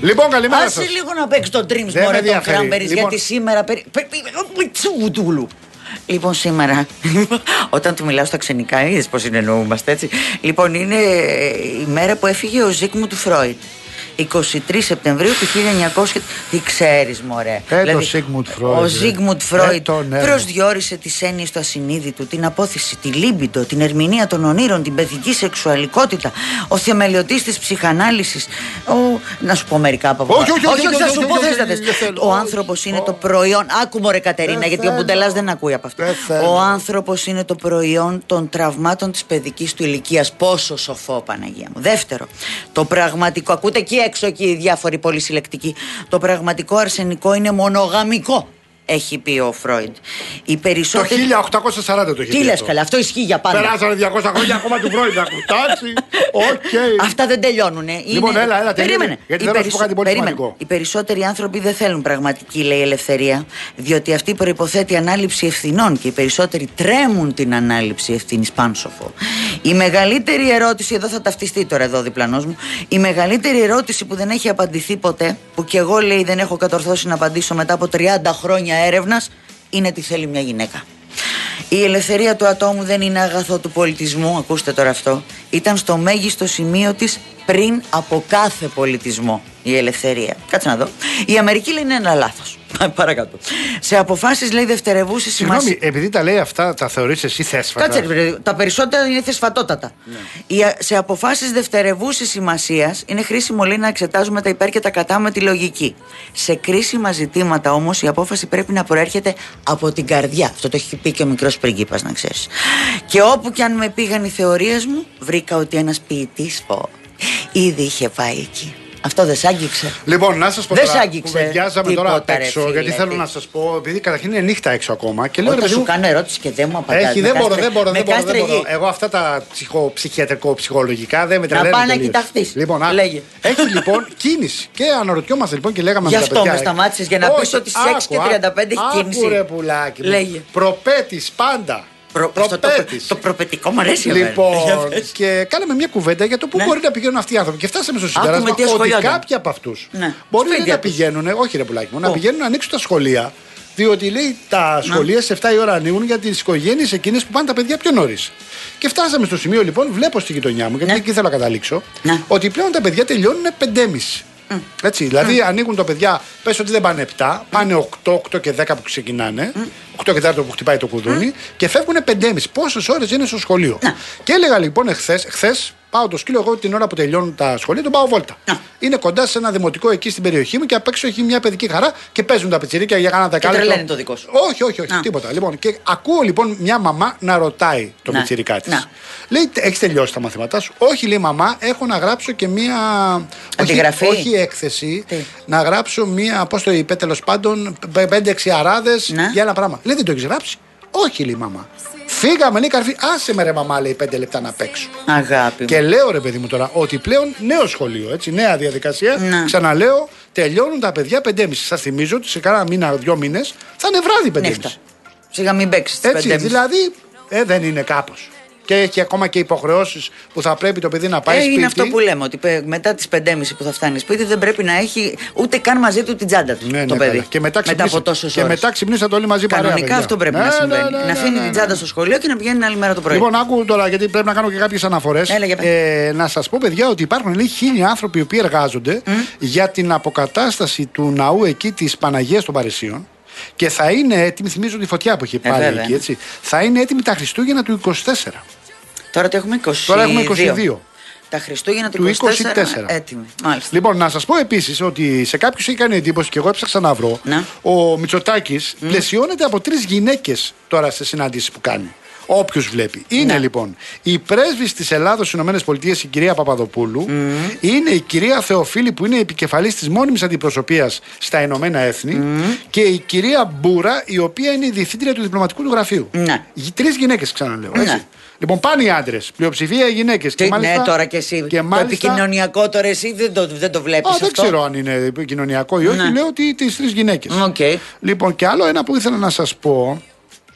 Λοιπόν, καλημέρα σας. Άσε λίγο να παίξει το Dreams μωρέ τον Cranberries, γιατί σήμερα. Λοιπόν, σήμερα, όταν του μιλάω στα ξενικά, είδες πως συνεννοούμαστε, έτσι. Λοιπόν, είναι η μέρα που έφυγε ο Ζίγμουντ Φρόιντ. 23 Σεπτεμβρίου του 1900. Τι ξέρεις, μωρέ. Δηλαδή, ο Ζίγμουντ Φρόιντ προσδιορίσε τις έννοιες του ασυνείδητου, την απόθεση, τη λίμπιντο, την ερμηνεία των ονείρων, την παιδική σεξουαλικότητα. Ο θεμελιωτής της ψυχανάλυσης. Να σου πω μερικά από αυτά. Όχι, θα σου πω, θες. Ο άνθρωπος είναι το προϊόν. Άκου, μωρέ Κατερίνα, γιατί ο Μπουντελάς δεν ακούει από αυτό. Ο άνθρωπος είναι το προϊόν των τραυμάτων της παιδικής του ηλικίας. Πόσο σοφό, Παναγία μου. Δεύτερο, το πραγματικό. Ακούτε εκεί έξω και οι διάφοροι πολυσυλλεκτικοί. Το πραγματικό αρσενικό είναι μονογαμικό, έχει πει ο Φρόιντ. Οι περισσότεροι... Το 1840 το έχει πει. Τι λες καλά, αυτό ισχύει για πάντα. Περάσανε 200 χρόνια ακόμα του Φρόιντ. Εντάξει, οκ. Αυτά δεν τελειώνουνε. Λοιπόν, έλα, περίμενε. Γιατί θέλω να σου πω κάτι πολύ σημαντικό. Οι περισσότεροι άνθρωποι δεν θέλουν πραγματική, λέει, ελευθερία, διότι αυτή προϋποθέτει ανάληψη ευθυνών και οι περισσότεροι τρέμουν την ανάληψη ευθύνης. Πάνσοφο. Η μεγαλύτερη ερώτηση, εδώ θα ταυτιστεί τώρα εδώ διπλανός μου, η μεγαλύτερη ερώτηση που δεν έχει απαντηθεί ποτέ, που κι εγώ, λέει, δεν έχω κατορθώσει να απαντήσω μετά από 30 χρόνια έρευνας, είναι τι θέλει μια γυναίκα. Η ελευθερία του ατόμου δεν είναι αγαθό του πολιτισμού, ακούστε τώρα αυτό. Ήταν στο μέγιστο σημείο της πριν από κάθε πολιτισμό η ελευθερία. Κάτσε να δω. Η Αμερική, λέει, είναι ένα λάθος. Παρακάτω. Σε αποφάσεις, λέει, δευτερευούσης σημασίας. Συγγνώμη, επειδή τα λέει αυτά, τα θεωρείς εσύ θέσφατα. Κάτσε, τα περισσότερα είναι θεσφατότατα. Ναι. Σε αποφάσεις δευτερευούσης σημασίας είναι χρήσιμο, λέει, να εξετάζουμε τα υπέρ και τα κατά με τη λογική. Σε κρίσιμα ζητήματα όμως η απόφαση πρέπει να προέρχεται από την καρδιά. Αυτό το έχει πει και ο μικρός πριγκίπας, να ξέρεις. Και όπου κι αν με πήγαν οι θεωρίες μου, βρήκα ότι ένας ποιητής ήδη είχε πάει εκεί. Αυτό δεν σ' άγγιξε. Λοιπόν, να σας πω τώρα, κουβεντιάζαμε τώρα απ' έξω, φίλε, γιατί θέλω να σας πω, επειδή καταρχήν είναι νύχτα έξω ακόμα. Και λέω, όταν σου κάνω ερώτηση και δεν μου απαντάς. Δεν μπορώ. Εγώ αυτά τα ψυχολογικά δεν με τρελαίνουν. Να πάνε να κοιταχτείς. Λοιπόν, έχει λοιπόν κίνηση. Και αναρωτιόμαστε λοιπόν και λέγαμε. Γι' αυτό με σταμάτησες για να πεις ότι στις 6:35 έχει κίνηση. Άκουρε πουλάκι. Προπέτης πάντα. Το προπετικό μου αρέσει. Λοιπόν, και κάναμε μια κουβέντα για το πού μπορεί να πηγαίνουν αυτοί οι άνθρωποι. Και φτάσαμε στο συμπέρασμα ότι κάποιοι από αυτούς μπορεί να πηγαίνουν. Όχι, ρε πουλάκι μου, να πηγαίνουν να ανοίξουν τα σχολεία. Διότι, λέει, τα σχολεία σε 7 η ώρα ανοίγουν για τις οικογένειες εκείνες που πάνε τα παιδιά πιο νωρίς. Και φτάσαμε στο σημείο, λοιπόν, βλέπω στη γειτονιά μου, γιατί εκεί θέλω να καταλήξω, ότι πλέον τα παιδιά τελειώνουν 5,5. Έτσι, δηλαδή ανοίγουν τα παιδιά, πες ότι δεν πάνε 7, πάνε 8 και 10 που ξεκινάνε, 8 και 4 που χτυπάει το κουδούνι, και φεύγουν 5,5. Πόσες ώρες είναι στο σχολείο. Και έλεγα λοιπόν χθες, πάω το σκύλο εγώ την ώρα που τελειώνουν τα σχολεία, τον πάω βόλτα. Είναι κοντά σε ένα δημοτικό εκεί στην περιοχή μου και απ' έξω έχει μια παιδική χαρά και παίζουν τα πιτσιρίκια για κάνα δεκάλεπτο. Και τρελαίνει το δικό σου. Όχι, τίποτα. Λοιπόν, και ακούω λοιπόν μια μαμά να ρωτάει το πιτσιρικά της. Λέει, έχεις τελειώσει τα μαθήματά σου? Όχι, λέει, μαμά, έχω να γράψω και μια. Αντιγραφή. Όχι έκθεση. Να γράψω μια, πώς το είπε, τέλος πάντων, 5-6 αράδες για ένα πράγμα. Λέει, δεν το έχεις γράψει? Όχι, λέει, μαμά. Φύγαμε, λέει, καρφί. Άσε με, ρε μαμά, λέει, 5 λεπτά να παίξω. Αγάπη. Και λέω, ρε παιδί μου τώρα, ότι πλέον νέο σχολείο, έτσι, νέα διαδικασία. Ξαναλέω, τελειώνουν τα παιδιά 5,5. Σας θυμίζω ότι σε κάνα μήνα, 2 μήνες θα είναι βράδυ 5,5. Σιγά μην παίξεις τις 5,5. Έτσι, δηλαδή, δεν είναι κάπως. Και έχει ακόμα και υποχρεώσεις που θα πρέπει το παιδί να πάει σπίτι. Είναι αυτό που λέμε, ότι μετά τις 5,5 που θα φτάνει σπίτι δεν πρέπει να έχει ούτε καν μαζί του την τσάντα του το παιδί. Και μετά από τόσες ώρες. Και μετά ξυπνήσατε όλοι μαζί παρέα. Κανονικά αυτό πρέπει να συμβαίνει. Να αφήνει την τσάντα στο σχολείο και να πηγαίνει την άλλη μέρα το πρωί. Λοιπόν, άκου τώρα, γιατί πρέπει να κάνω και κάποιες αναφορές. Να σας πω, παιδιά, ότι υπάρχουν, λέει, 1.000 άνθρωποι οι οποίοι εργάζονται για την αποκατάσταση του ναού εκεί της Παναγίας των Παρισίων. Και θα είναι έτοιμη, θυμίζω τη φωτιά που είχε πάρει εκεί, έτσι. Θα είναι έτοιμη τα Χριστούγεννα του 24. Τώρα το έχουμε 22. Τώρα έχουμε 22. Τα Χριστούγεννα του 24 έτοιμη. Μάλιστα. Λοιπόν, να σας πω επίσης ότι σε κάποιους έχει κάνει εντύπωση και εγώ έψαξα να βρω. Ο Μητσοτάκης πλαισιώνεται από 3 γυναίκες τώρα σε συναντήσεις που κάνει. Όποιος βλέπει. Είναι λοιπόν η πρέσβης της Ελλάδος στις ΗΠΑ, η κυρία Παπαδοπούλου. Είναι η κυρία Θεοφίλη, που είναι η επικεφαλής της μόνιμης αντιπροσωπείας στα Ηνωμένα Έθνη. Και η κυρία Μπούρα, η οποία είναι η διευθύντρια του διπλωματικού του γραφείου. 3 γυναίκες, ξαναλέω. Έτσι. Λοιπόν, πάνε οι άντρες, πλειοψηφία οι γυναίκες. Ναι, τώρα και εσύ. Και το επικοινωνιακό τώρα εσύ δεν το βλέπεις αυτό. Δεν ξέρω αν είναι επικοινωνιακό ή όχι. Λέω ότι τις 3 γυναίκες. Λοιπόν, και άλλο ένα που ήθελα να σας πω.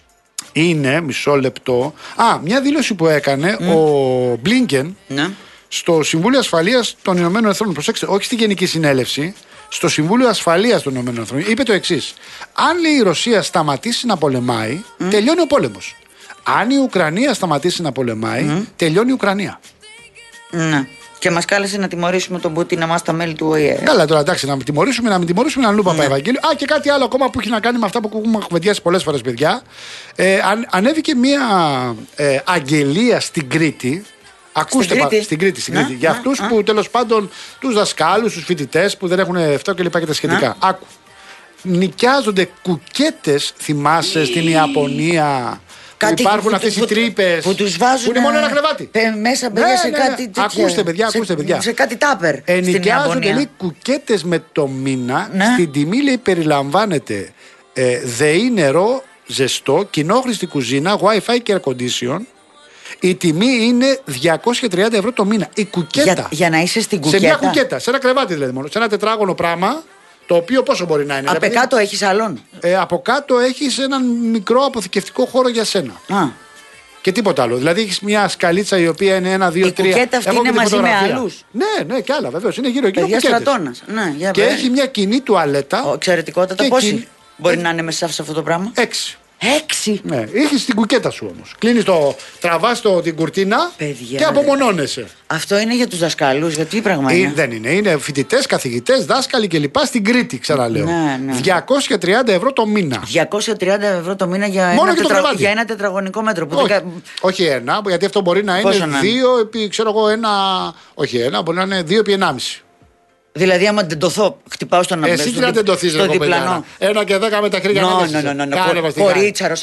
Είναι, μισό λεπτό. Μια δήλωση που έκανε ο Μπλίνκεν στο Συμβούλιο Ασφαλείας των Ηνωμένων Εθνών. Προσέξτε, όχι στη Γενική Συνέλευση, στο Συμβούλιο Ασφαλείας των Ηνωμένων Εθνών. Είπε το εξής: αν, λέει, η Ρωσία σταματήσει να πολεμάει, τελειώνει ο πόλεμος. Αν η Ουκρανία σταματήσει να πολεμάει, τελειώνει η Ουκρανία. Ναι. Και μας κάλεσε να τιμωρήσουμε τον Πούτιν, εμάς τα μέλη του ΟΗΕ. Καλά, τώρα εντάξει, να τιμωρήσουμε να λούπα από Ευαγγέλιο. Και κάτι άλλο ακόμα που έχει να κάνει με αυτά που έχουμε κουβεντιάσει πολλές φορές, παιδιά. Ανέβηκε μια αγγελία στην Κρήτη. Ακούστε, στην Κρήτη. Για αυτούς που τέλος πάντων, τους δασκάλους, τους φοιτητές που δεν έχουν αυτό και λοιπά και τα σχετικά. Άκου. Νοικιάζονται κουκέτες, θυμάσαι, στην Ιαπωνία. Υπάρχουν αυτές οι τρύπες που τους βάζουν. Που είναι μόνο ένα κρεβάτι. Μέσα, παιδιά, σε κάτι τέτοιο. Ακούστε, παιδιά. Σε κάτι τάπερ. Ενοικιάζονται, λέει, κουκέτες με το μήνα. Στην τιμή, λέει, περιλαμβάνεται ΔΕΗ, νερό, ζεστό, κοινόχρηστη κουζίνα, Wi-Fi και air condition. Η τιμή είναι 230 ευρώ το μήνα. Η κουκέτα. Για να είσαι στην κουκέτα. Σε μια κουκέτα, σε ένα κρεβάτι δηλαδή μόνο. Σε ένα τετράγωνο πράγμα. Το οποίο πόσο μπορεί να είναι. Από κάτω έχει σαλόν. Από κάτω έχει έναν μικρό αποθηκευτικό χώρο για σένα. Και τίποτα άλλο. Δηλαδή έχει μια σκαλίτσα η οποία είναι 1, 2, 3. Η κουκέτα αυτή είναι μαζί με άλλους. Ναι, και άλλα βεβαίως. Είναι γύρω-γύρω. Ναι, και έχει μια κοινή τουαλέτα. Εξαιρετικότατα. Πόσοι μπορεί να είναι μέσα σε αυτό το πράγμα? 6. 6. Ναι, έχεις την κουκέτα σου όμως. Κλείνεις τραβάς την κουρτίνα. Παιδιά, και απομονώνεσαι. Αυτό είναι για τους δασκάλους, για τι πράγμα είναι? Δεν είναι. Είναι φοιτητές, καθηγητές, δάσκαλοι κλπ. Στην Κρήτη, ξαναλέω. Ναι. 230 ευρώ το μήνα. 230 ευρώ το μήνα για ένα τετραγωνικό μέτρο. Που όχι ένα, γιατί αυτό μπορεί να είναι 2 επί, ξέρω εγώ, όχι ένα, μπορεί να είναι 2 επί 1,5. Δηλαδή, άμα τεντωθώ, χτυπάω στον Εσύ τι να τεντωθείς, ρε κοπέλα? 1 και 10 με τα χέρια να κορίτσαρος,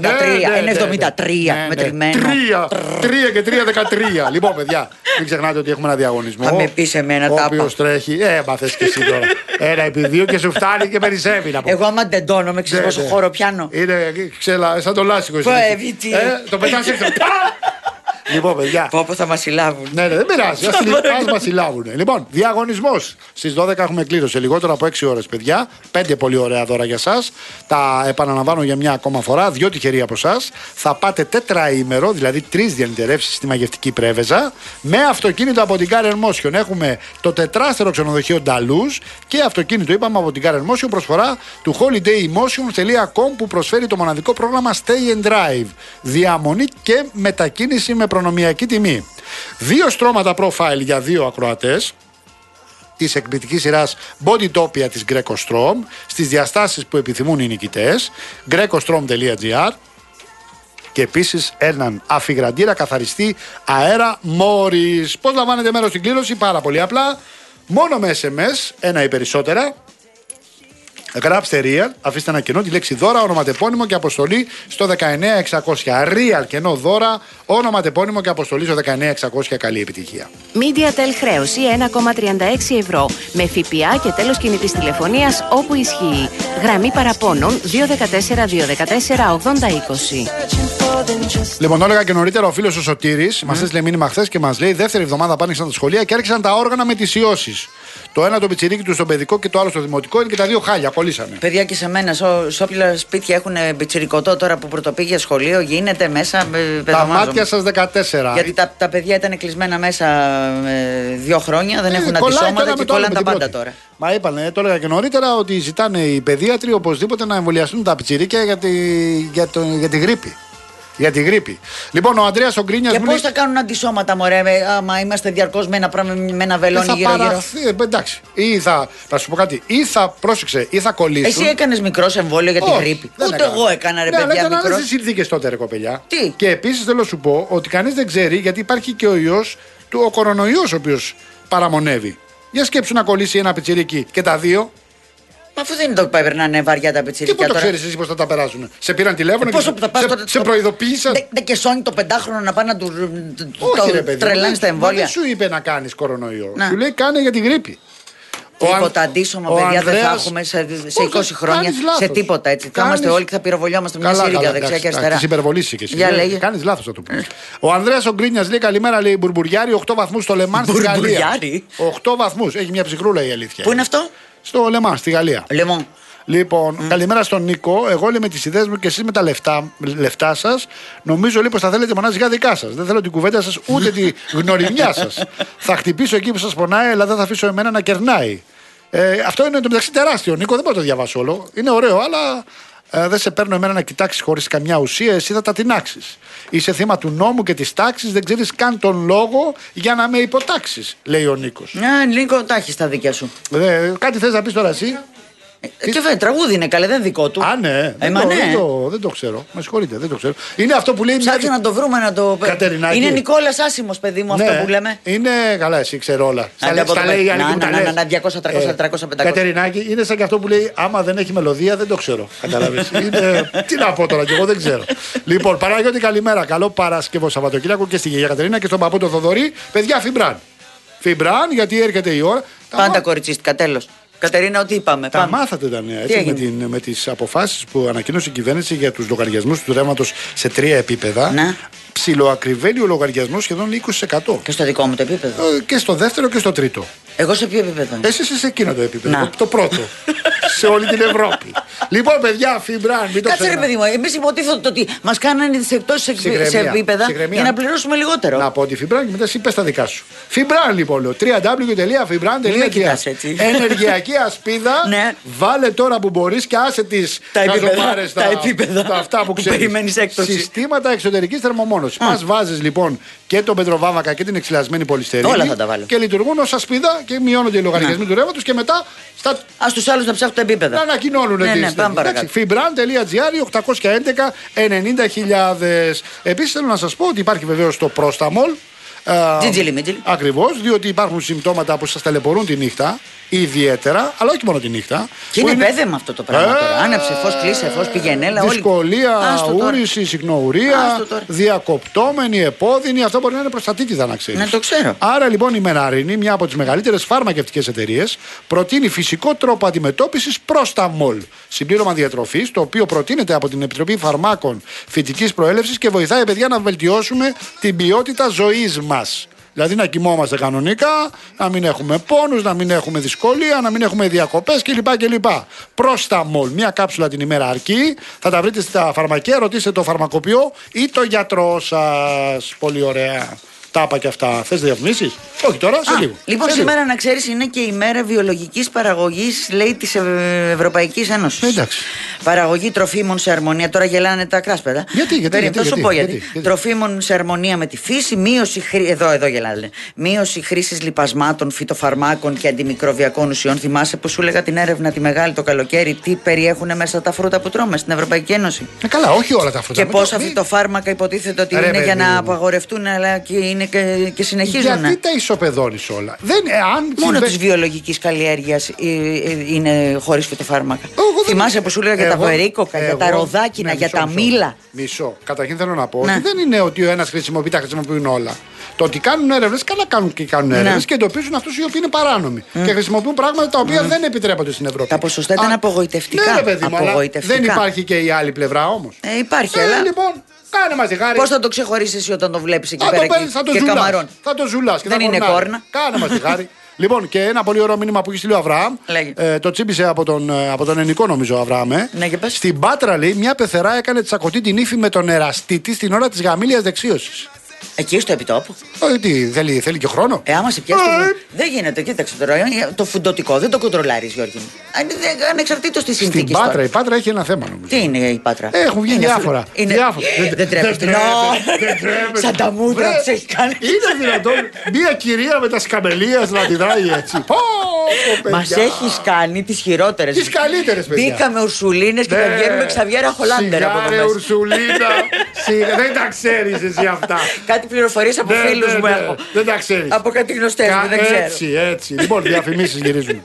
1,73 μετρημένο. 3 και 3,13. Λοιπόν, παιδιά, μην ξεχνάτε ότι έχουμε ένα διαγωνισμό. Θα με πεις εμένα τάπα. Όποιος τρέχει, μα θες και εσύ τώρα. 1 επί 2 και σου φτάνει και περισσεύει. Εγώ άμα τεντώνομαι, ξέρεις πόσο χώρο πιάνω? Είναι σαν το λάστιχο. Το πετάς έξω. Λοιπόν, παιδιά. Πόπο θα μας συλλάβουν. Ναι, δεν πειράζει. Ας μας συλλάβουν. Λοιπόν, διαγωνισμός. Στις 12 έχουμε κλήρωση. Λιγότερο από 6 ώρες, παιδιά. 5 πολύ ωραία δώρα για σας. Τα επαναλαμβάνω για μια ακόμα φορά. 2 τυχεροί από εσάς. Θα πάτε τετραήμερο, δηλαδή 3 διανυτερεύσεις στη μαγευτική Πρέβεζα. Με αυτοκίνητο από την Car Motion. Έχουμε το τετράστερο ξενοδοχείο Νταλούς και αυτοκίνητο, είπαμε, από την Car Motion. Προσφορά του holidaymotion.com που προσφέρει το μοναδικό πρόγραμμα Stay and Drive. Διαμονή και μετακίνηση με προνομιακή τιμή. 2 στρώματα profile για 2 ακροατές της εκπληκτικής σειράς Bodytopia της Greco Strom στις διαστάσεις που επιθυμούν οι νικητές. grecostrom.gr. Και επίσης έναν αφιγραντήρα καθαριστή αέρα Morris. Πώς λαμβάνετε μέρος στην κλήρωση? Πάρα πολύ απλά. Μόνο με SMS, ένα ή περισσότερα. Γράψτε real, αφήστε ένα κενό, τη λέξη δώρα, ονοματεπώνυμο και αποστολή στο 19600. Real κενό δώρα, ονοματεπώνυμο και αποστολή στο 19600. Καλή επιτυχία. MediaTel χρέωση 1,36 ευρώ με ΦΠΑ και τέλος κινητής τηλεφωνίας όπου ισχύει. Γραμμή παραπώνων 214-214-8020. Λοιπόν, το έλεγα και νωρίτερα, ο φίλος ο Σωτήρης μας έστειλε μήνυμα χθες και μας λέει: δεύτερη εβδομάδα πάνηξαν τα σχολεία και άρχισαν τα όργανα με τις ιώσεις. Το ένα το πιτσιρίκι του στο παιδικό και το άλλο στο δημοτικό είναι και τα δύο χάλια. Κολλήσανε. Παιδιά, και σε μένα, σε όποια σπίτια έχουν πιτσιρικωτό τώρα που πρωτοπήγε σχολείο, γίνεται μέσα. Τα μάτια σας 14. Γιατί τα παιδιά ήταν κλεισμένα μέσα 2 χρόνια, δεν έχουν αντισώματα και κολλάνε τα πάντα τώρα. Μα είπανε, το έλεγα και νωρίτερα, ότι ζητάνε οι παιδίατροι οπωσδήποτε να εμβολιαστούν τα πιτσιρίκια για τη γρίπη. Για τη γρίπη. Λοιπόν, ο Ανδρέας ο Γκρίνιας. Και πώς θα κάνουν αντισώματα, μωρέ, άμα είμαστε διαρκώς με ένα βελόνι γύρω-γύρω. Εντάξει. Να σου πω κάτι. Ή θα κολλήσουν. Εσύ έκανες μικρός εμβόλιο για τη γρίπη? Ούτε εγώ έκανα, ρε παιδιά. Ναι, αλλά ήταν άλλες συνθήκες τότε, ρε κοπελιά. Τι? Και επίσης θέλω να σου πω ότι κανείς δεν ξέρει, γιατί υπάρχει και ο ιός, ο κορονοϊός, ο οποίος παραμονεύει. Για σκέψου να κολλήσει ένα πιτσιρίκι και τα δύο. Μα αφού δεν είναι το που περνάνε βαριά τα πιτσιρίκια. Τι το ξέρεις εσύ πώς θα τα περάσουν? Σε πήραν τηλέφωνο και σε προειδοποίησαν. Δεν και σώνει το 5χρονο να πάει να του τρελάνει τα εμβόλια. Δεν σου είπε να κάνεις κορονοϊό. Σου λέει κάνε για τη γρίπη. Τίποτα αντίσωμα, παιδιά, δεν θα έχουμε σε 20 χρόνια σε τίποτα έτσι. Θα είμαστε όλοι και θα πυροβολιόμαστε μια σύριγγα δεξιά και αριστερά. Τη υπερβολήσει και εσύ. Κάνεις λάθος να το πεις. Ο Ανδρέας ο Γκρίνιας λέει καλημέρα, λέει Μπουρμπουριάρη, 8 βαθμούς στο Λεμάν στη Γαλλία. 8 βαθμούς. Έχει μια ψυχρούλα η αλήθεια. Πού είναι αυτό? Στο Λεμάν, στη Γαλλία. Λοιπόν, καλημέρα στον Νίκο. Εγώ είμαι με τις ιδέες μου και εσείς με τα λεφτά σας. Νομίζω λοιπόν θα θέλετε μονάζικα δικά σας. Δεν θέλω την κουβέντα σας ούτε τη γνωριμιά σας. Θα χτυπήσω εκεί που σας πονάει, αλλά δεν θα αφήσω εμένα να κερνάει. Αυτό είναι το μεταξύ τεράστιο, Νίκο. Δεν μπορώ να το διαβάσω όλο. Είναι ωραίο, αλλά δεν σε παίρνω εμένα να κοιτάξεις χωρίς καμιά ουσία. Εσύ θα τα τεινάξεις. Είσαι θύμα του νόμου και της τάξης. Δεν ξέρεις καν τον λόγο για να με υποτάξεις, λέει ο Νίκος. Νίκο, τα έχεις τα δίκια σου. Κάτι θες να πεις τώρα εσύ? Και βέβαια, τραγούδι είναι καλέ, δεν είναι δικό του. Α, ναι. Δεν το ξέρω. Με συγχωρείτε, δεν το ξέρω. Είναι αυτό που λέει. Ψάξε να το βρούμε, να το. Κατερινάκη. Είναι Νικόλας Άσιμος, παιδί μου, αυτό που λέμε. Είναι καλά, εσύ ξέρω όλα. Στα λέει η άλλη που τα λέει. 200, 300, 400, 500. Κατερινάκη, είναι σαν και αυτό που λέει: άμα δεν έχει μελωδία, δεν το ξέρω. Καταλαβαίνεις. Τι να πω τώρα, και εγώ δεν ξέρω. Λοιπόν, Παναγιώτη, καλημέρα. Καλό Παρασκευό Σαββατοκύριακο και στη γιαγιά Κατερίνα και στον παππού τον Θοδωρή. Παιδιά, φιμπράν. Φιμπράν, γιατί έρχεται η ώρα. Πάντα κοριτσίστηκα, τέλος. Κατερίνα, ό,τι είπαμε. Τα μάθατε τα νέα, έτσι, με τις αποφάσεις που ανακοίνωσε η κυβέρνηση για τους λογαριασμούς του ρεύματος σε 3 επίπεδα. Ναι. Ψιλοακριβαίνει ο λογαριασμός σχεδόν 20%. Και στο δικό μου το επίπεδο. Και στο δεύτερο και στο τρίτο. Εγώ σε ποιο επίπεδο? Εσύ είσαι σε εκείνο το επίπεδο. Το πρώτο. Σε όλη την Ευρώπη. Λοιπόν, παιδιά, φιμπράν, μην το κάτσε ρε παιδί μου, εμείς υποτίθεται ότι μας κάνανε τις εκτόσεις σε επίπεδα για να πληρώσουμε λιγότερο. Να πω ότι φιμπράν και μετά εσύ πες τα δικά σου. Φιμπράν λοιπόν, λέω. www.fibran.gr. Ενεργειακή ασπίδα. Βάλε τώρα που μπορείς και άσε τις καζομάρες, τα επίπεδα. Αυτά που ξέρεις. Περιμένεις έκπτωση. Συστήματα εξωτερικής θερμομόνωσης. Μας βάζεις λοιπόν και τον πετροβάμβακα και την εξυλασμένη πολυστερίνη. Όλα θα τα βάλω. Και λειτουργούν ως ασπίδα και μειώνονται οι λογαριασμοί του ρεύματος και μετά. Ας τους άλλους να ψάχνουν τα επίπεδα. Να ανακοινώνουν Fibran.gr 811-90.000. Επίσης θέλω να σας πω ότι υπάρχει βεβαίως το Πρόσtamol. Ακριβώς, διότι υπάρχουν συμπτώματα που σας ταλαιπωρούν τη νύχτα, ιδιαίτερα, αλλά όχι μόνο τη νύχτα. Και είναι πέδεμα αυτό το πράγμα τώρα. Άναψε φως, κλείσε φως, πήγαινε έλα. Δυσκολία, ούρηση, συκνοουρία, διακοπτόμενη, επώδυνη. Αυτό μπορεί να είναι προστατήτηδα, να ξέρεις. Ναι, το ξέρω. Άρα λοιπόν η Μεναρίνη, μια από τις μεγαλύτερες φαρμακευτικές εταιρείες, προτείνει φυσικό τρόπο αντιμετώπισης Πρόσtamol. Συμπλήρωμα διατροφής, το οποίο προτείνεται από την Επιτροπή Φαρμάκων Φυτικής Προέλευσης και βοηθάει, παιδιά, να βελτιώσουμε την ποιότητα ζωής μας. Δηλαδή να κοιμόμαστε κανονικά, να μην έχουμε πόνους, να μην έχουμε δυσκολία, να μην έχουμε διακοπές κλπ. Πρόσtamol, μια κάψουλα την ημέρα αρκεί. Θα τα βρείτε στα φαρμακεία, ρωτήστε το φαρμακοποιό ή το γιατρό σας. Πολύ ωραία. Τα είπα και αυτά. Θες διαφημίσεις? Όχι τώρα, σε λίγο. Λοιπόν, σήμερα να ξέρεις είναι και η μέρα βιολογικής παραγωγής, λέει, της Ευρωπαϊκής Ένωσης. Εντάξει. Παραγωγή τροφίμων σε αρμονία. Τώρα γελάνε τα κράσπεδα. Γιατί. Τροφίμων σε αρμονία με τη φύση, μείωση εδώ γελάνε. Μείωση χρήσης λιπασμάτων, φυτοφαρμάκων και αντιμικροβιακών ουσιών. Θυμάσαι που σου έλεγα την έρευνα τη μεγάλη το καλοκαίρι, τι περιέχουν μέσα τα φρούτα που τρώμε στην Ευρωπαϊκή Ένωση? Καλά, όχι όλα τα φρούτα. Και πόσα φυτοφάρμακα υποτίθεται ότι είναι για να απαγορευτούν, αλλά και είναι και συνεχίζουν. Γιατί τα ισοπεδώνεις όλα? Μόνο της βιολογικής καλλιέργειας είναι χωρίς φυτοφάρμακα. Θυμάσαι που σου έλεγα για τα βερίκοκα, για τα ροδάκινα, για τα μήλα. Μισό. Καταρχήν θέλω να πω ότι δεν είναι ότι ο ένας χρησιμοποιεί, τα χρησιμοποιούν όλα. Το ότι κάνουν έρευνες, καλά κάνουν και κάνουν έρευνες και εντοπίζουν αυτούς οι οποίοι είναι παράνομοι. Και χρησιμοποιούν πράγματα τα οποία δεν επιτρέπονται στην Ευρώπη. Τα ποσοστά ήταν απογοητευτικά. Ναι, παιδί μου, δεν υπάρχει και η άλλη πλευρά όμως. Υπάρχει, αλλά. Λοιπόν, κάνε μας τη χάρη. Πώς θα το ξεχωρίσεις εσύ όταν το βλέπεις εκεί πέρα και καμαρών? Θα το ζουλάς. Δεν είναι κόρνα. Κάνε μας τη χάρη. Λοιπόν, και ένα πολύ ωραίο μήνυμα που έχει στείλει ο Αβραάμ. Το τσίπησε από τον ελληνικό, νομίζω, Αβραάμ. Στην Πάτρα, λέει, μια πεθερά έκανε τσακωτή την ύφη με τον εραστή της την ώρα της γαμήλιας δεξίωσης. Εκεί στο επιτόπου. Τι, θέλει και χρόνο. Άμα σε πιάσει. Δεν γίνεται, κοίταξε τώρα. Το φουντοτικό δεν το κοντρολάρεις, Γιώργη. Ανεξαρτήτως της συνθήκης. Η Πάτρα έχει ένα θέμα, νομίζω. Τι είναι η Πάτρα? Έχουν βγει διάφορα. Δεν τρέπεται. Σαν τα μούτρα της έχει κάνει. Είναι δυνατόν μια κυρία με τα σκαμελίας να τη δράει έτσι? Μας έχεις κάνει τις χειρότερες. Τις καλύτερες, παιδιά. Μπήκαμε ουρσουλίνες και θα βγαίνουμε Ξαβιέρα Χολάντερ από εδώ μέσα. Ουρσουλίνα. Δεν τα ξέρεις εσύ αυτά. Κάτι πληροφορίες από φίλους μου έχω. Δεν τα ξέρεις. Από κάτι γνωστές μου, δεν ξέρω. Έτσι. Λοιπόν, διαφημίσεις γυρίζουν.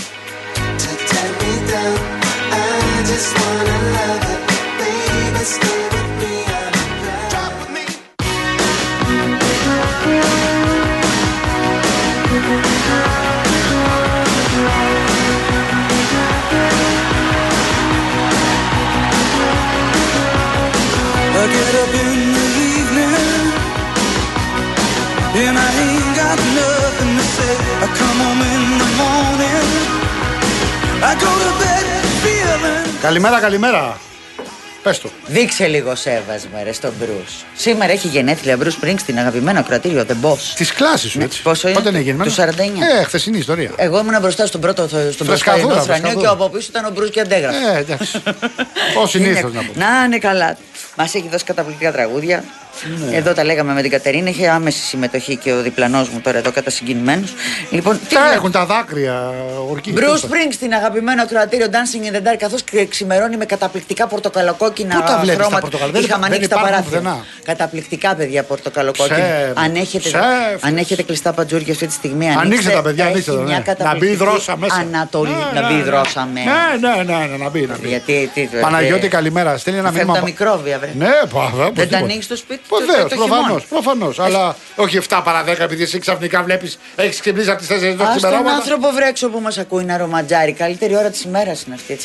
I get up in the evening and I ain't got nothing to say. I come home in the morning, I go to bed Καλημέρα, καλημέρα. Πες το. Δείξε λίγο σέβασμα ρε στον Μπρους. Σήμερα έχει γενέθλια Μπρους Σπρίνγκστιν, αγαπημένο ακροατήριο The Boss. Της κλάσης σου, έτσι. Πόσο είναι? Πότε είναι γεννημένο? Του 49. Χθεσινή ιστορία. Εγώ ήμουν μπροστά στον πρώτο προσκαρινό θρανίο και από πίσω ήταν ο Μπρους και αντέγραφε. Εντάξει. Ως συνήθως να πω. Να είναι καλά. Μας έχει δώσει καταπληκτικά τραγούδια. Ναι. Εδώ τα λέγαμε με την Κατερίνα. Είχε άμεση συμμετοχή και ο διπλανός μου τώρα εδώ κατασυγκινημένος. Λοιπόν, έχουν τα δάκρυα ορκή. Bruce Springsteen, αγαπημένο ακροατήριο Dancing in the Dark, καθώς ξημερώνει με καταπληκτικά πορτοκαλοκόκκινα χρώματα. Είχαμε ανοίξει τα παράθυρα. Καταπληκτικά, παιδιά, πορτοκαλοκόκκινα. Αν έχετε κλειστά παντζούρια αυτή τη στιγμή, ανοίξτε τα παιδιά, ανοίξτε τα. Να μπει η δρόσα μέσα. Ανατολή, να μπει η δρόσα μέσα. Ναι, να μπει. Παναγιώτη, καλημέρα. Στέλνει ένα μήνυμα. Τα μικρόβια, βέβαια. Δεν τα ανοίξει το σπίτι. Προφανώς. Αλλά όχι 7 παρά 10 επειδή εσύ ξαφνικά βλέπεις, έχεις ξυπνήσει από τις 4 το ξημερώματα. Στον άνθρωπο βρέξω που μας ακούει να ρομαντζάρει. Καλύτερη ώρα της ημέρας είναι αυτή.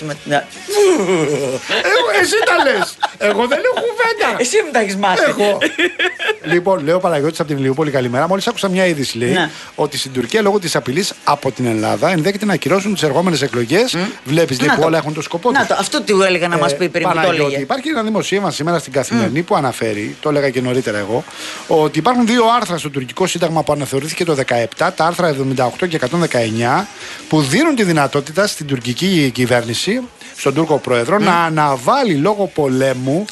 Εσύ τα λες. Εγώ δεν λέω κουβέντα. Εσύ μου τα έχεις μάθει. Λοιπόν, λέω Παναγιώτης από την Ηλιούπολη, καλημέρα. Μόλις άκουσα μια είδηση, λέει, ότι στην Τουρκία λόγω της απειλής από την Ελλάδα ενδέχεται να ακυρώσουν τις ερχόμενες εκλογές. Βλέπεις, λέει, που όλα έχουν το σκοπό τους. Αυτό τι έλεγα να μας πει πριν που το έλεγε. Υπάρχει ένα δημοσίευμα σήμερα στην Καθημερινή που αναφέρει, το έλεγα και νωρίτερα εγώ, ότι υπάρχουν 2 άρθρα στο τουρκικό σύνταγμα που αναθεωρήθηκε το 2017, τα άρθρα 78 και 119, που δίνουν τη δυνατότητα στην τουρκική κυβέρνηση, στον Τούρκο πρόεδρο, να αναβάλει λόγω πολέμου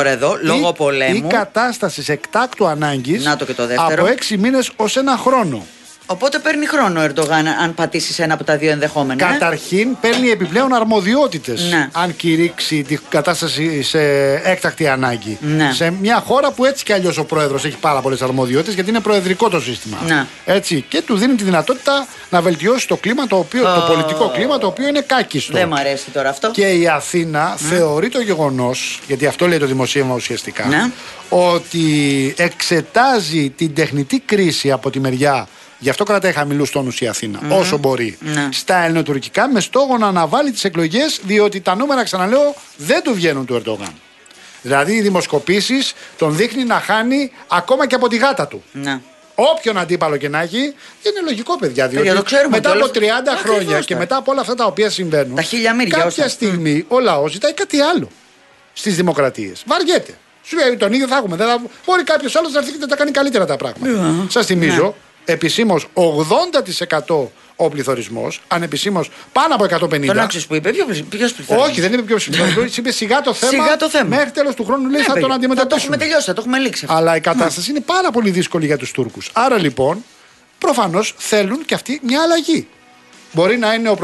ή κατάστασης εκτάκτου ανάγκης από 6 μήνες ως 1 χρόνο. Οπότε παίρνει χρόνο ο Ερντογάν αν πατήσει ένα από τα 2 ενδεχόμενα. Καταρχήν παίρνει επιπλέον αρμοδιότητες αν κηρύξει την κατάσταση σε έκτακτη ανάγκη. Σε μια χώρα που έτσι κι αλλιώς ο πρόεδρος έχει πάρα πολλές αρμοδιότητες γιατί είναι προεδρικό το σύστημα. Έτσι, και του δίνει τη δυνατότητα να βελτιώσει το κλίμα, το πολιτικό κλίμα, το οποίο είναι κάκιστο. Δεν μου αρέσει τώρα αυτό. Και η Αθήνα θεωρεί το γεγονός, γιατί αυτό λέει το δημοσίευμα ουσιαστικά, ότι εξετάζει την τεχνητή κρίση από τη μεριά. Γι' αυτό κρατάει χαμηλούς τόνους η Αθήνα, όσο μπορεί, στα ελληνοτουρκικά, με στόχο να αναβάλει τις εκλογές, διότι τα νούμερα, ξαναλέω, δεν του βγαίνουν του Ερντογάν. Δηλαδή, οι δημοσκοπήσεις τον δείχνει να χάνει ακόμα και από τη γάτα του. Όποιον αντίπαλο και να έχει, είναι λογικό, παιδιά. Διότι μετά από 30 χρόνια και μετά από όλα αυτά τα οποία συμβαίνουν, κάποια στιγμή ο λαός ζητάει κάτι άλλο στις δημοκρατίες. Βαριέται. Σου λέει τον ίδιο θα έχουμε. Μπορεί κάποιος άλλος να έρθει και να τα κάνει καλύτερα τα πράγματα. Σας θυμίζω. Επισήμως 80% ο πληθωρισμός, ανεπισήμως πάνω από 150%. Τον άκουσες που είπε, ποιος πληθωρισμός? Όχι, δεν είπε ποιος πληθωρισμός. Είπε σιγά το θέμα. Μέχρι τέλος του χρόνου λέει θα τον αντιμετωπίσουμε. Θα το έχουμε τελειώσει, θα το έχουμε λήξει. Αλλά η κατάσταση είναι πάρα πολύ δύσκολη για τους Τούρκους. Άρα λοιπόν, προφανώς θέλουν και αυτοί μια αλλαγή. Μπορεί να είναι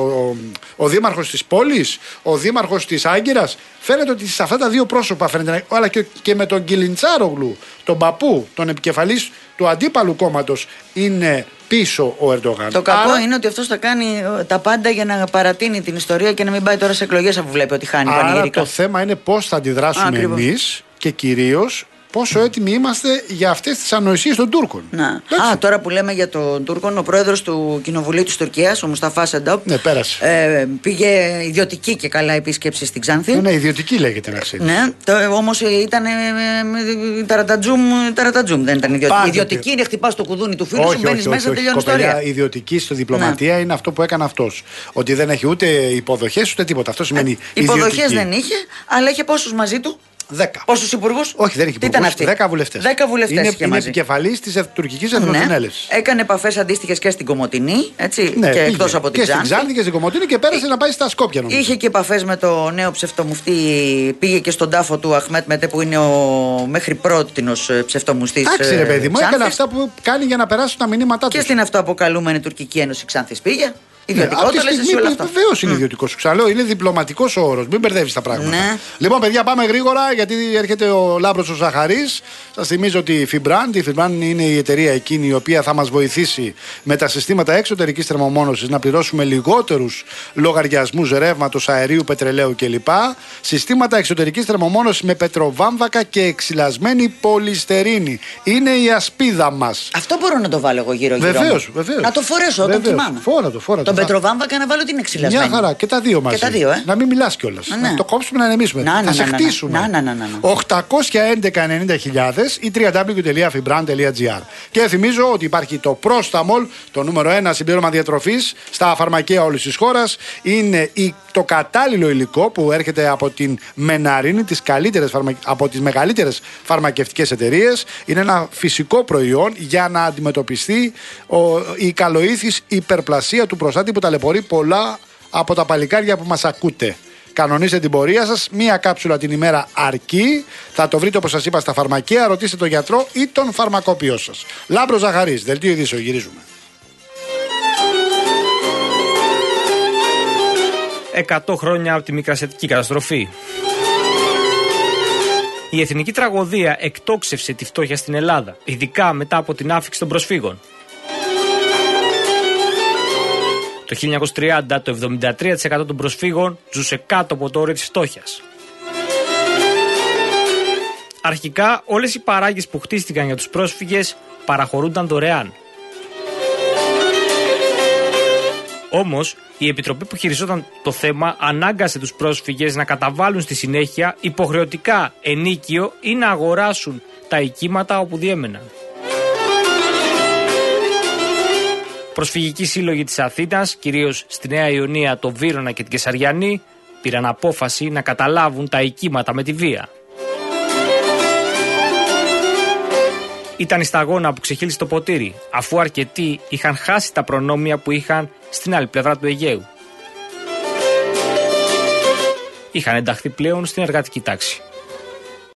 ο δήμαρχος της πόλης, ο δήμαρχος της Άγκυρας. Φαίνεται ότι σε αυτά τα 2 πρόσωπα φαίνεται, αλλά και με τον Κιλιντσάρογλου, τον παππού, τον επικεφαλής του αντίπαλου κόμματος, είναι πίσω ο Ερντογάν. Το κακό είναι ότι αυτός θα κάνει τα πάντα για να παρατείνει την ιστορία και να μην πάει τώρα σε εκλογές αφού βλέπει ότι χάνει πανηγυρικά. Το θέμα είναι πώς θα αντιδράσουμε εμείς και κυρίως πόσο έτοιμοι είμαστε για αυτές τις ανοησίες των Τούρκων. Τώρα που λέμε για τον Τούρκων, ο πρόεδρος του Κοινοβουλίου της Τουρκίας, ο Μουσταφά Σεντόπ, πήγε ιδιωτική και καλά επίσκεψη στην Ξάνθη. Ναι, ιδιωτική λέγεται να ξέρεις. Όμως ήταν ταρατατζούμ, δεν ήταν ιδιωτική. Ιδιωτική είναι χτυπάς το κουδούνι του φίλου σου, μπαίνεις μέσα, τελειώνει η ιστορία. Ιδιωτική στη διπλωματία είναι αυτό που έκανε αυτός. Ότι δεν έχει ούτε υποδοχές ούτε τίποτα. Αυτό σημαίνει υποδοχές δεν είχε, αλλά είχε πόσους μαζί του? 10. Πόσους υπουργούς? Όχι, δεν έχει υπουργούς. 10 βουλευτές. 10 βουλευτές είναι επικεφαλής της τουρκικής εθνοσυνέλευσης. Έκανε επαφές αντίστοιχες και στην Κομοτηνή, έτσι, και εκτός από την Ξάνθη. Και στην Ξάνθη και στην Κομοτηνή και πέρασε να πάει στα Σκόπια, νομίζω. Είχε και επαφές με το νέο ψευτομουφτή. Πήγε και στον τάφο του Αχμέτ Μετέ, που είναι ο μέχρι πρότινος ψευτομουφτής. Εντάξει, ρε παιδί μου, έκανε αυτά που κάνει για να περάσουν τα μηνύματά του. Και στην αυτοαποκαλούμενη Τουρκική Ένωση Ξάνθης πήγε. Ιδιωτικό το λες εσύ όλα αυτά. Βεβαίως είναι ιδιωτικό. Σου ξαναλέω, είναι διπλωματικός ο όρος. Μην μπερδεύεις τα πράγματα. Λοιπόν, παιδιά, πάμε γρήγορα γιατί έρχεται ο Λάμπρος ο Ζαχαρής. Σας θυμίζω ότι η Fibran είναι η εταιρεία εκείνη η οποία θα μας βοηθήσει με τα συστήματα εξωτερικής θερμομόνωσης να πληρώσουμε λιγότερους λογαριασμούς ρεύματος, αερίου, πετρελαίου κλπ. Συστήματα εξωτερικής θερμομόνωσης με πετροβάμβακα και εξυλασμένη πολυστερίνη. Είναι η ασπίδα μας. Αυτό μπορώ να το βάλω εγώ γύρω-γύρω. Βεβαίως. Να το φορέσω όταν κοιμάμαι. Φόρα το. Πετροβάμβακα να βάλω την εξυλασμένη. Μια χαρά και τα 2 μαζί. Και τα 2, Να μην μιλάς κιόλας. Να το κόψουμε, να ανεμίσουμε. Θα σε χτίσουμε. 811-90.000 ή www.fibran.gr. Και θυμίζω ότι υπάρχει το Πρόσtamol, το νούμερο 1 συμπλήρωμα διατροφής στα φαρμακεία όλης της χώρας. Είναι το κατάλληλο υλικό που έρχεται από την Μεναρίνη, από τις μεγαλύτερες φαρμακευτικές εταιρείες. Είναι ένα φυσικό προϊόν για να αντιμετωπιστεί η καλοήθης υπερπλασία του προστάτη που ταλαιπωρεί πολλά από τα παλικάρια που μας ακούτε. Κανονίστε την πορεία σας, μία κάψουλα την ημέρα αρκεί. Θα το βρείτε όπως σας είπα στα φαρμακεία. Ρωτήστε τον γιατρό ή τον φαρμακοποιό σας. Λάμπρος Ζαχαρής, δελτίο ειδήσεων, γυρίζουμε. 100 χρόνια από τη Μικρασιατική καταστροφή. Η εθνική τραγωδία εκτόξευσε τη φτώχεια στην Ελλάδα, ειδικά μετά από την άφιξη των προσφύγων. Το 1930 το 73% των προσφύγων ζούσε κάτω από το όριο της φτώχειας. Αρχικά όλες οι παράγκες που χτίστηκαν για τους πρόσφυγες παραχωρούνταν δωρεάν. Όμως η επιτροπή που χειριζόταν το θέμα ανάγκασε τους πρόσφυγες να καταβάλουν στη συνέχεια υποχρεωτικά ενίκιο ή να αγοράσουν τα οικίματα όπου διέμεναν. Προσφυγικοί σύλλογοι της Αθήνας, κυρίως στη Νέα Ιωνία, το Βύρωνα και την Κεσαριανή, πήραν απόφαση να καταλάβουν τα οικίματα με τη βία. Ήταν η σταγόνα που ξεχύλισε το ποτήρι, αφού αρκετοί είχαν χάσει τα προνόμια που είχαν στην άλλη πλευρά του Αιγαίου. Είχαν ενταχθεί πλέον στην εργατική τάξη.